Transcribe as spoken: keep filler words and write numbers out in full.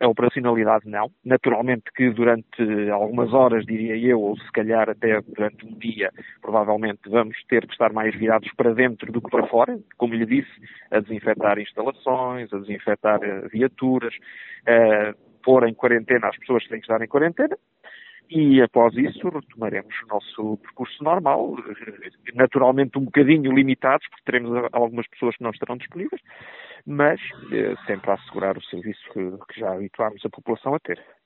A operacionalidade não. Naturalmente que durante algumas horas, diria eu, ou se calhar até durante um dia, provavelmente vamos ter que estar mais virados para dentro do que para fora, como lhe disse, a desinfetar instalações, a desinfetar viaturas, a pôr em quarentena as pessoas que têm que estar em quarentena. E após isso retomaremos o nosso percurso normal, naturalmente um bocadinho limitados, porque teremos algumas pessoas que não estarão disponíveis, mas eh, sempre a assegurar o serviço que, que já habituámos a população a ter.